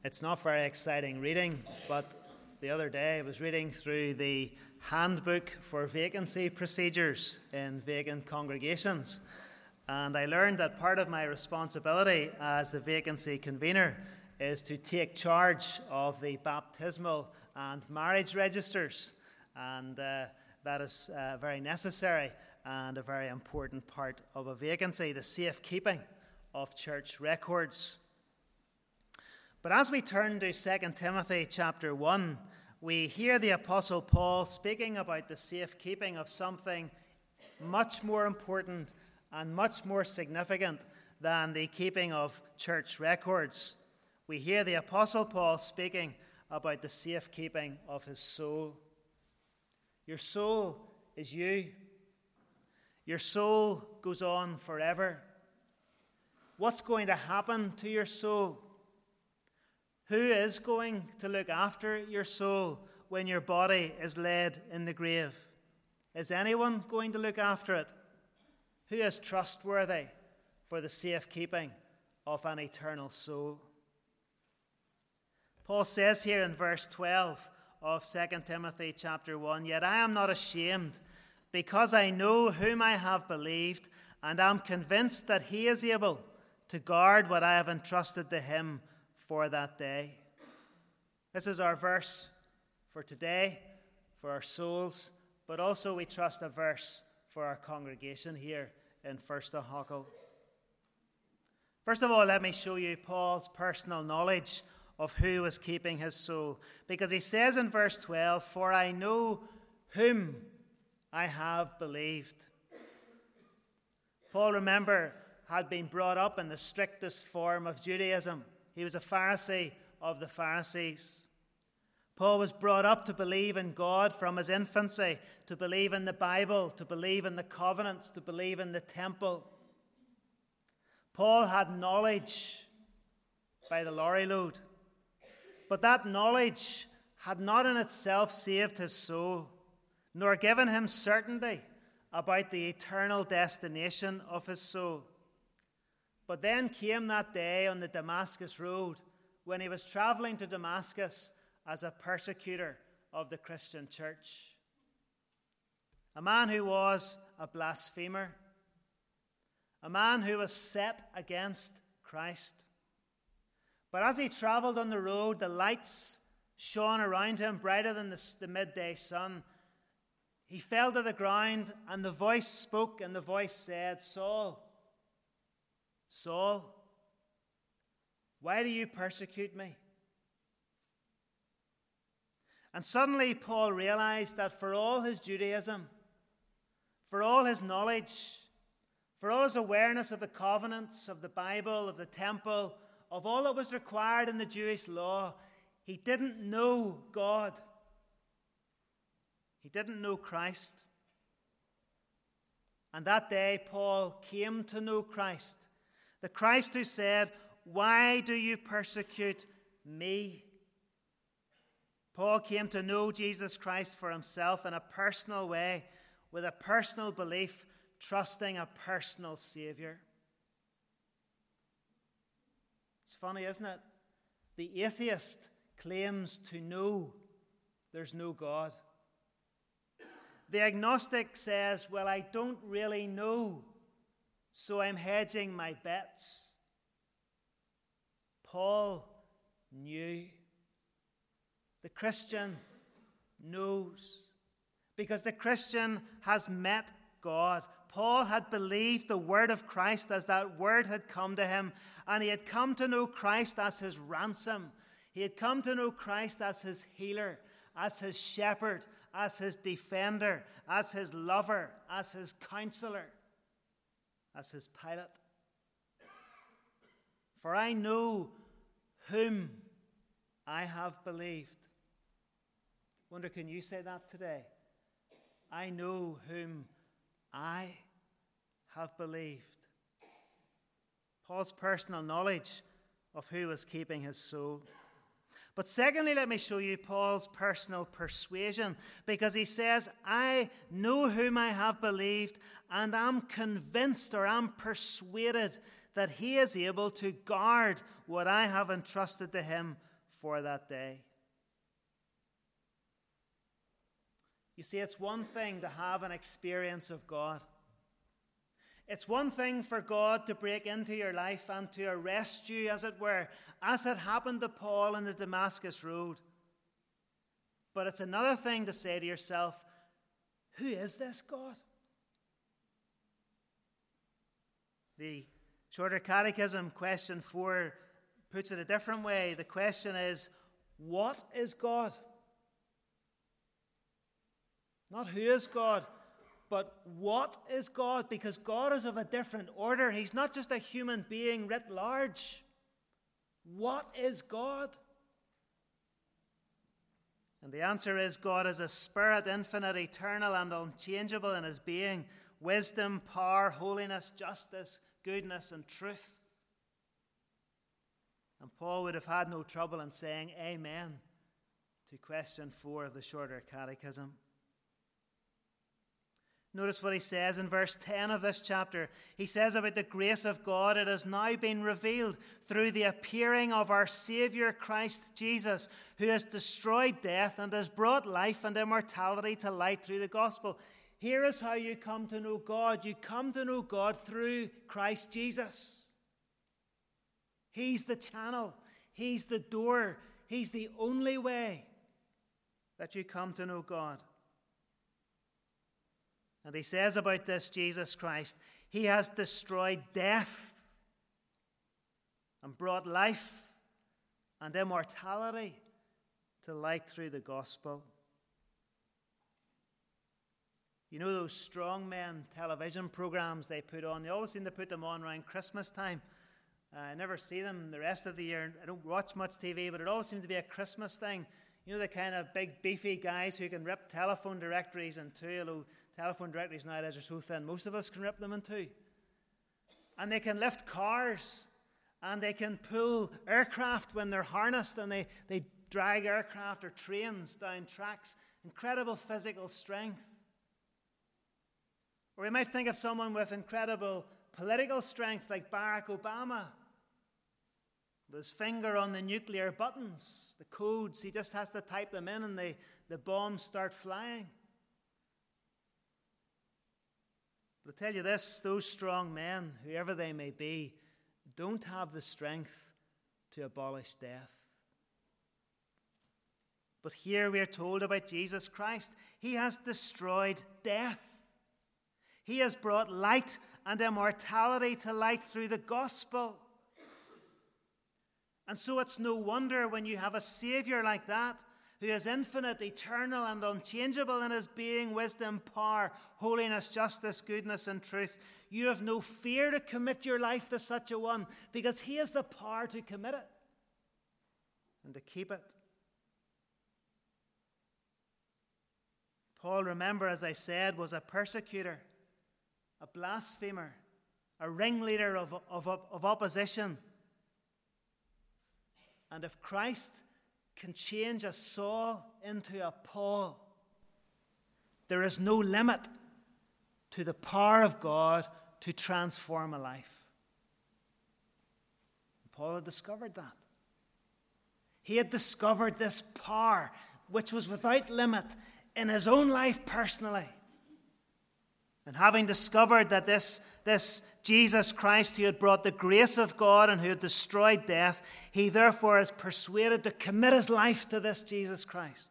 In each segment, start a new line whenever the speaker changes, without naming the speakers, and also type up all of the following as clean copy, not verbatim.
It's not very exciting reading, but the other day I was reading through the handbook for vacancy procedures in vacant congregations, and I learned that part of my responsibility as the vacancy convener is to take charge of the baptismal and marriage registers, and that is very necessary and a very important part of a vacancy, the safekeeping of church records. But as we turn to 2 Timothy chapter 1, we hear the Apostle Paul speaking about the safekeeping of something much more important and much more significant than the keeping of church records. We hear the Apostle Paul speaking about the safekeeping of his soul. Your soul is you. Your soul goes on forever. What's going to happen to your soul? Who is going to look after your soul when your body is laid in the grave? Is anyone going to look after it? Who is trustworthy for the safekeeping of an eternal soul? Paul says here in verse 12 of 2 Timothy chapter 1, "Yet I am not ashamed, because I know whom I have believed, and am convinced that he is able to guard what I have entrusted to him for that day." This is our verse for today, for our souls, but also we trust a verse for our congregation here in First Huckle. First of all, let me show you Paul's personal knowledge of who was keeping his soul, because he says in verse 12, "For I know whom I have believed." Paul, remember, had been brought up in the strictest form of Judaism. He was a Pharisee of the Pharisees. Paul was brought up to believe in God from his infancy, to believe in the Bible, to believe in the covenants, to believe in the temple. Paul had knowledge by the lorry load, but that knowledge had not in itself saved his soul, nor given him certainty about the eternal destination of his soul. But then came that day on the Damascus road when he was traveling to Damascus as a persecutor of the Christian church. A man who was a blasphemer. A man who was set against Christ. But as he traveled on the road, the lights shone around him brighter than the midday sun. He fell to the ground, and the voice spoke, and the voice said, "Saul, Saul, why do you persecute me?" And suddenly Paul realized that for all his Judaism, for all his knowledge, for all his awareness of the covenants, of the Bible, of the temple, of all that was required in the Jewish law, he didn't know God. He didn't know Christ. And that day Paul came to know Christ. The Christ who said, "Why do you persecute me?" Paul came to know Jesus Christ for himself in a personal way, with a personal belief, trusting a personal Savior. It's funny, isn't it? The atheist claims to know there's no God. The agnostic says, "Well, I don't really know, so I'm hedging my bets." Paul knew. The Christian knows, because the Christian has met God. Paul had believed the word of Christ as that word had come to him, and he had come to know Christ as his ransom. He had come to know Christ as his healer, as his shepherd, as his defender, as his lover, as his counselor, as his pilot. "For I know whom I have believed." Wonder, can you say that today? I know whom I have believed. Paul's personal knowledge of who was keeping his soul. But secondly, let me show you Paul's personal persuasion, because he says, "I know whom I have believed, and am convinced, or am persuaded, that he is able to guard what I have entrusted to him for that day. You see, it's one thing to have an experience of God. It's one thing for God to break into your life and to arrest you, as it were, as it happened to Paul on the Damascus Road. But it's another thing to say to yourself, who is this God? The Shorter Catechism, question 4, puts it a different way. The question is, what is God? Not who is God, but what is God? Because God is of a different order. He's not just a human being writ large. What is God? And the answer is, God is a spirit, infinite, eternal, and unchangeable in his being. Wisdom, power, holiness, justice, goodness, and truth. And Paul would have had no trouble in saying amen to question 4 of the Shorter Catechism. Notice what he says in verse 10 of this chapter. He says about the grace of God, it has now been revealed through the appearing of our Savior Christ Jesus, who has destroyed death and has brought life and immortality to light through the gospel. Here is how you come to know God. You come to know God through Christ Jesus. He's the channel. He's the door. He's the only way that you come to know God. And he says about this Jesus Christ, he has destroyed death and brought life and immortality to light through the gospel. You know those strongmen television programs they put on? They always seem to put them on around Christmas time. I never see them the rest of the year. I don't watch much TV, but it always seems to be a Christmas thing. You know, the kind of big, beefy guys who can rip telephone directories in two, although telephone directories nowadays are so thin, most of us can rip them in two. And they can lift cars, and they can pull aircraft when they're harnessed, and they drag aircraft or trains down tracks. Incredible physical strength. Or we might think of someone with incredible political strength like Barack Obama. With his finger on the nuclear buttons, the codes, he just has to type them in and the bombs start flying. But I tell you this, those strong men, whoever they may be, don't have the strength to abolish death. But here we are told about Jesus Christ. He has destroyed death. He has brought light and immortality to light through the gospel. And so it's no wonder when you have a Savior like that, who is infinite, eternal, and unchangeable in his being, wisdom, power, holiness, justice, goodness, and truth, you have no fear to commit your life to such a one, because he has the power to commit it and to keep it. Paul, remember, as I said, was a persecutor, a blasphemer, a ringleader of opposition. And if Christ can change a Saul into a Paul, there is no limit to the power of God to transform a life. Paul had discovered that. He had discovered this power, which was without limit, in his own life personally. And having discovered that this Jesus Christ, who had brought the grace of God and who had destroyed death, he therefore is persuaded to commit his life to this Jesus Christ.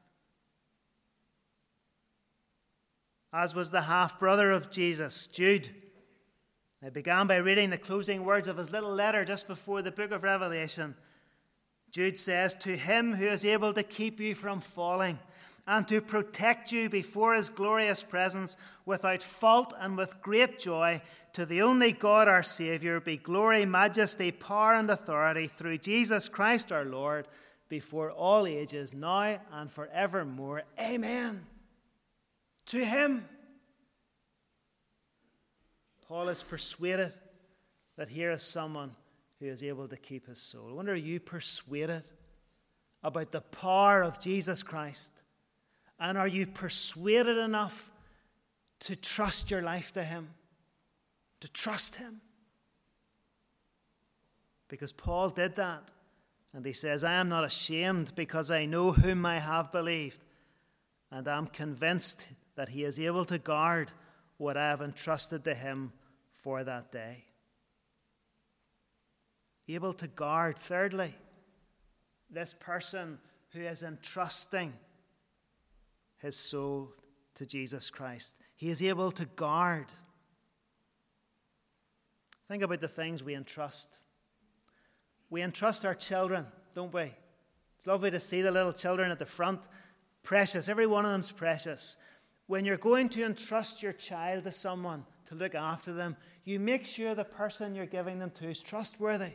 As was the half-brother of Jesus, Jude. I began by reading the closing words of his little letter just before the book of Revelation. Jude says, "To him who is able to keep you from falling and to protect you before his glorious presence without fault and with great joy, to the only God our Saviour be glory, majesty, power, and authority through Jesus Christ our Lord, before all ages, now and forevermore. Amen." To him. Paul is persuaded that here is someone who is able to keep his soul. I wonder, are you persuaded about the power of Jesus Christ? And are you persuaded enough to trust your life to him? To trust him? Because Paul did that. And he says, I am not ashamed because I know whom I have believed, and am convinced that he is able to guard what I have entrusted to him for that day. Able to guard. Thirdly, this person who is entrusting his soul to Jesus Christ. He is able to guard. Think about the things we entrust. We entrust our children, don't we? It's lovely to see the little children at the front. Precious. Every one of them's precious. When you're going to entrust your child to someone to look after them, you make sure the person you're giving them to is trustworthy.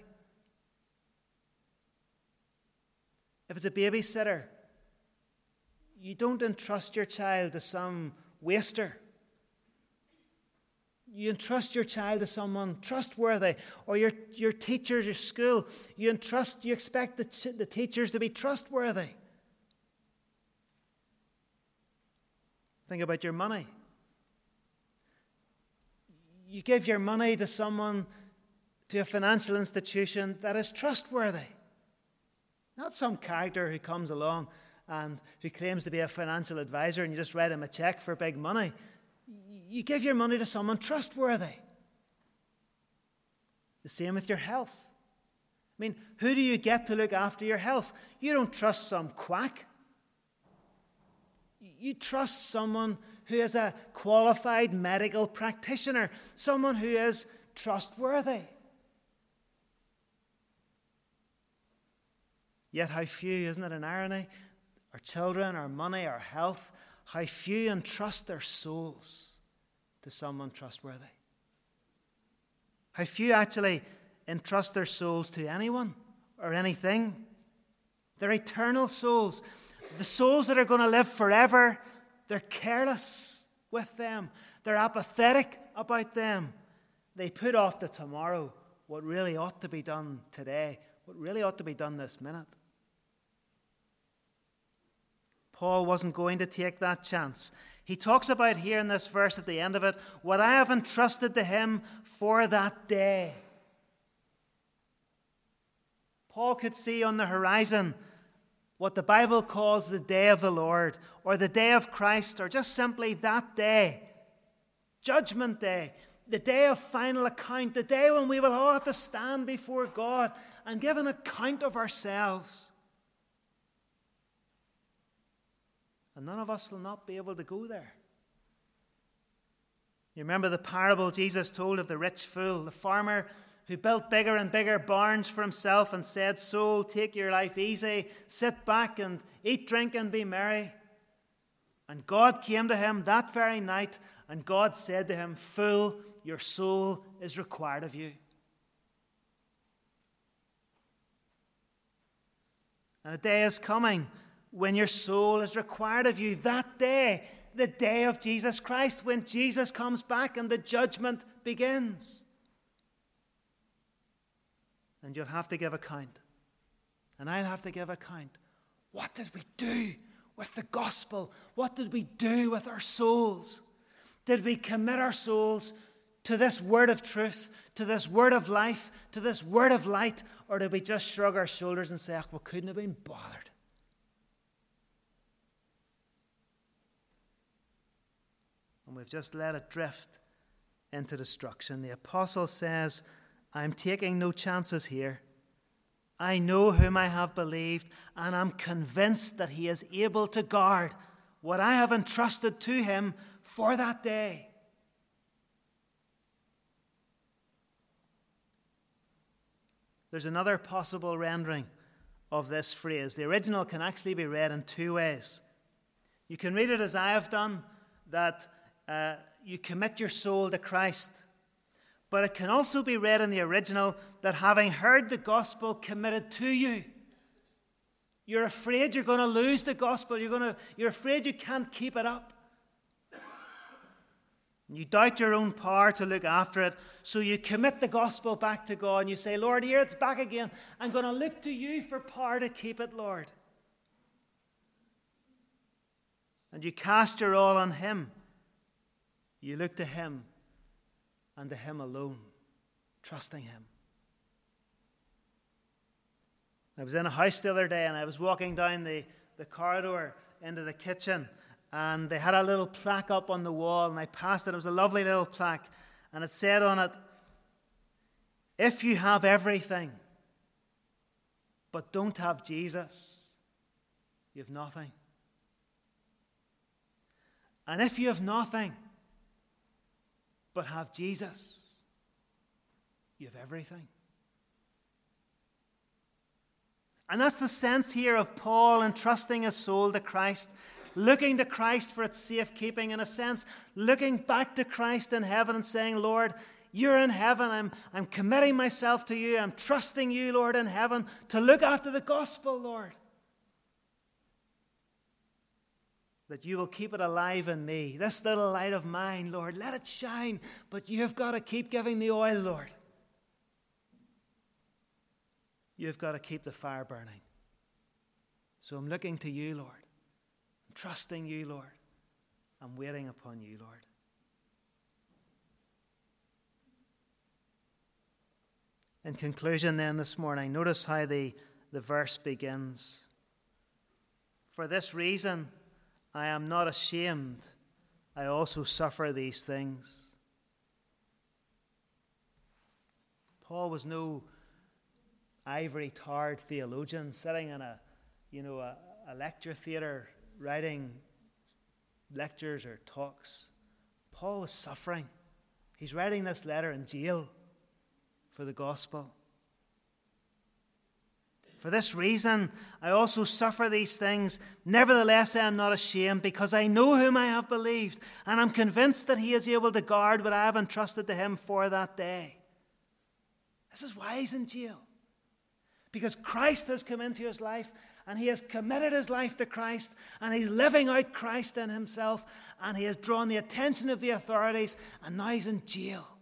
If it's a babysitter, you don't entrust your child to some waster. You entrust your child to someone trustworthy. Or your teachers, your school, you expect the teachers to be trustworthy. Think about your money. You give your money to someone, to a financial institution that is trustworthy. Not some character who comes along and who claims to be a financial advisor and you just write him a check for big money. You give your money to someone trustworthy. The same with your health. I mean, who do you get to look after your health? You don't trust some quack. You trust someone who is a qualified medical practitioner, someone who is trustworthy. Yet how few, isn't it an irony? Our children, our money, our health, how few entrust their souls to someone trustworthy. How few actually entrust their souls to anyone or anything. Their eternal souls, the souls that are going to live forever, they're careless with them. They're apathetic about them. They put off to tomorrow what really ought to be done today, what really ought to be done this minute. Paul wasn't going to take that chance. He talks about here in this verse at the end of it, what I have entrusted to him for that day. Paul could see on the horizon what the Bible calls the day of the Lord, or the day of Christ, or just simply that day, Judgment Day, the day of final account, the day when we will all have to stand before God and give an account of ourselves. And none of us will not be able to go there. You remember the parable Jesus told of the rich fool, the farmer who built bigger and bigger barns for himself and said, "Soul, take your life easy, sit back and eat, drink, and be merry." And God came to him that very night, and God said to him, "Fool, your soul is required of you." And a day is coming when your soul is required of you. That day, the day of Jesus Christ, when Jesus comes back and the judgment begins. And you'll have to give account. And I'll have to give account. What did we do with the gospel? What did we do with our souls? Did we commit our souls to this word of truth, to this word of life, to this word of light? Or did we just shrug our shoulders and say, "We couldn't have been bothered"? And we've just let it drift into destruction. The apostle says, I'm taking no chances here. I know whom I have believed, and I'm convinced that he is able to guard what I have entrusted to him for that day. There's another possible rendering of this phrase. The original can actually be read in two ways. You can read it as I have done, that you commit your soul to Christ. But it can also be read in the original that having heard the gospel committed to you. You're afraid you're going to lose the gospel. You're afraid you can't keep it up. You doubt your own power to look after it, so you commit the gospel back to God and you say, "Lord, here it's back again. I'm going to look to you for power to keep it, Lord." And you cast your all on him. You look to him and to him alone, trusting him. I was in a house the other day, and I was walking down the corridor into the kitchen, and they had a little plaque up on the wall, and I passed it. It was a lovely little plaque, and it said on it, "If you have everything, but don't have Jesus, you have nothing. And if you have nothing, but have Jesus, you have everything." And that's the sense here of Paul entrusting his soul to Christ, looking to Christ for its safekeeping, in a sense, looking back to Christ in heaven and saying, "Lord, you're in heaven. I'm committing myself to you. I'm trusting you, Lord, in heaven, to look after the gospel, Lord. That you will keep it alive in me. This little light of mine, Lord, let it shine. But you've got to keep giving the oil, Lord. You've got to keep the fire burning. So I'm looking to you, Lord. I'm trusting you, Lord. I'm waiting upon you, Lord." In conclusion then this morning, notice how the verse begins. "For this reason, I am not ashamed. I also suffer these things." Paul was no ivory-towered theologian sitting in a lecture theatre writing lectures or talks. Paul was suffering. He's writing this letter in jail for the gospel. "For this reason, I also suffer these things. Nevertheless, I am not ashamed, because I know whom I have believed, and I'm convinced that he is able to guard what I have entrusted to him for that day." This is why he's in jail. Because Christ has come into his life, and he has committed his life to Christ, and he's living out Christ in himself, and he has drawn the attention of the authorities, and now he's in jail.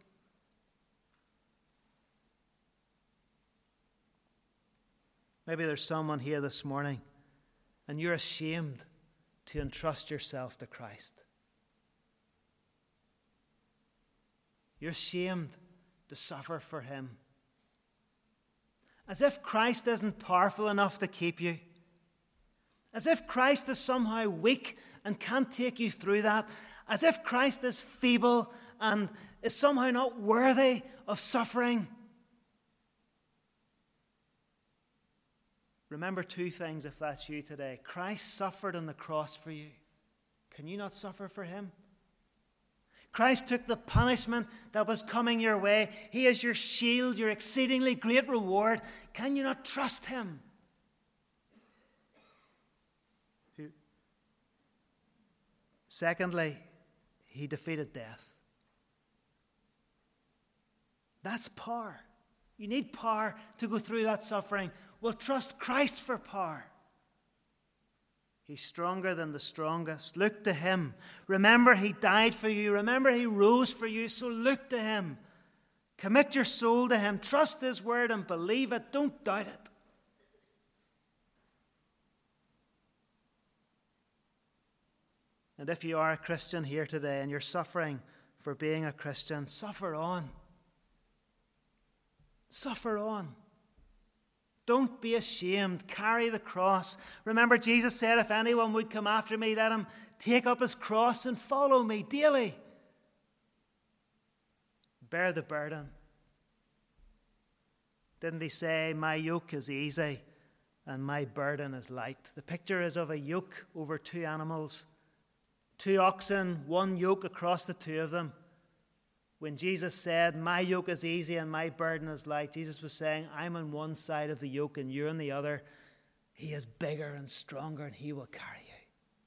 Maybe there's someone here this morning, and you're ashamed to entrust yourself to Christ. You're ashamed to suffer for him. As if Christ isn't powerful enough to keep you. As if Christ is somehow weak and can't take you through that. As if Christ is feeble and is somehow not worthy of suffering. Remember two things if that's you today. Christ suffered on the cross for you. Can you not suffer for him? Christ took the punishment that was coming your way. He is your shield, your exceedingly great reward. Can you not trust him? Secondly, he defeated death. That's power. You need power to go through that suffering. Well, trust Christ for power. He's stronger than the strongest. Look to him. Remember, he died for you. Remember, he rose for you. So look to him. Commit your soul to him. Trust his word and believe it. Don't doubt it. And if you are a Christian here today and you're suffering for being a Christian, suffer on. Suffer on. Don't be ashamed. Carry the cross. Remember, Jesus said, if anyone would come after me, let him take up his cross and follow me daily. Bear the burden. Didn't he say, my yoke is easy and my burden is light? The picture is of a yoke over two animals, two oxen, one yoke across the two of them. When Jesus said, my yoke is easy and my burden is light, Jesus was saying, I'm on one side of the yoke and you're on the other. He is bigger and stronger and he will carry you.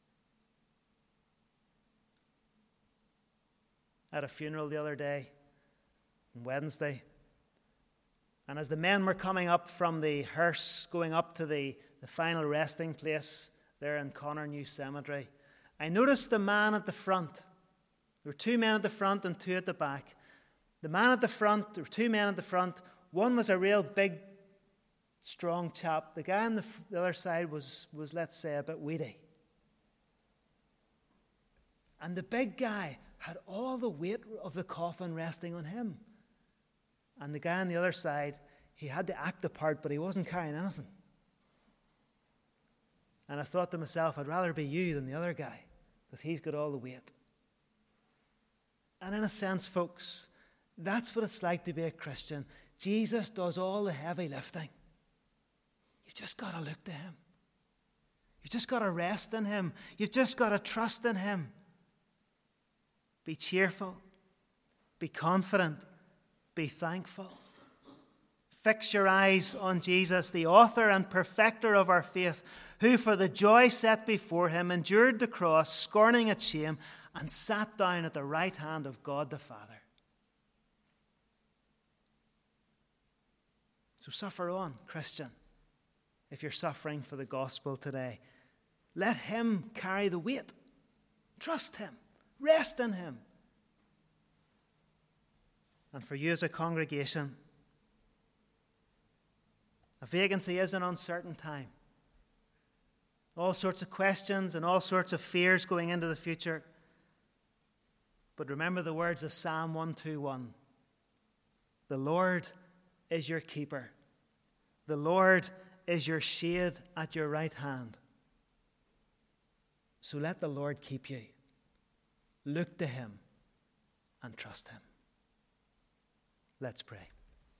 At a funeral the other day, on Wednesday, and as the men were coming up from the hearse, going up to the final resting place there in Connor New Cemetery, I noticed the man at the front. There were two men at the front and two at the back. The man at the front, there were two men at the front. One was a real big, strong chap. The guy on the other side was, let's say, a bit weedy. And the big guy had all the weight of the coffin resting on him. And the guy on the other side, he had to act the part, but he wasn't carrying anything. And I thought to myself, I'd rather be you than the other guy, because he's got all the weight. And in a sense, folks, that's what it's like to be a Christian. Jesus does all the heavy lifting. You've just got to look to him. You've just got to rest in him. You've just got to trust in him. Be cheerful. Be confident. Be thankful. Fix your eyes on Jesus, the author and perfecter of our faith, who for the joy set before him endured the cross, scorning its shame, and sat down at the right hand of God the Father. So suffer on, Christian, if you're suffering for the gospel today. Let him carry the weight. Trust him. Rest in him. And for you as a congregation, a vacancy is an uncertain time. All sorts of questions and all sorts of fears going into the future. But remember the words of Psalm 121. The Lord is your keeper. The Lord is your shade at your right hand. So let the Lord keep you. Look to him and trust him. Let's pray.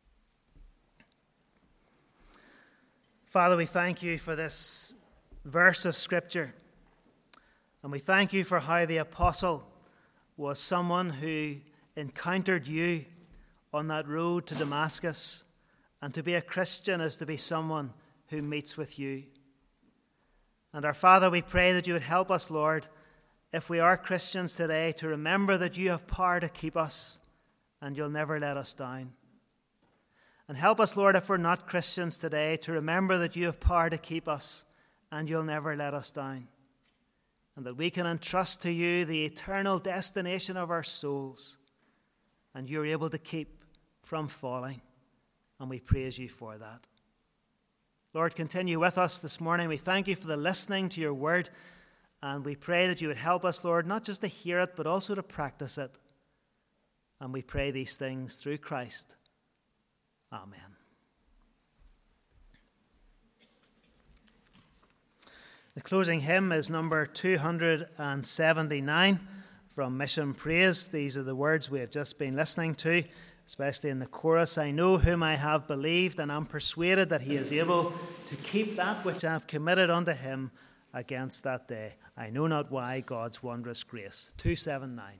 Father, we thank you for this verse of Scripture. And we thank you for how the apostle was someone who encountered you on that road to Damascus. And to be a Christian is to be someone who meets with you. And our Father, we pray that you would help us, Lord, if we are Christians today, to remember that you have power to keep us and you'll never let us down. And help us, Lord, if we're not Christians today, to remember that you have power to keep us and you'll never let us down. And that we can entrust to you the eternal destination of our souls. And you're able to keep from falling. And we praise you for that. Lord, continue with us this morning. We thank you for the listening to your word. And we pray that you would help us, Lord, not just to hear it, but also to practice it. And we pray these things through Christ. Amen. The closing hymn is number 279 from Mission Praise. These are the words we have just been listening to, especially in the chorus. I know whom I have believed, and am persuaded that he is able to keep that which I have committed unto him against that day. I know not why, God's wondrous grace. 279.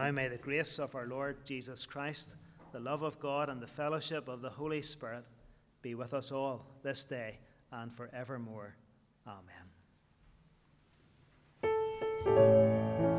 Now may the grace of our Lord Jesus Christ, the love of God, and the fellowship of the Holy Spirit be with us all this day and forevermore. Amen.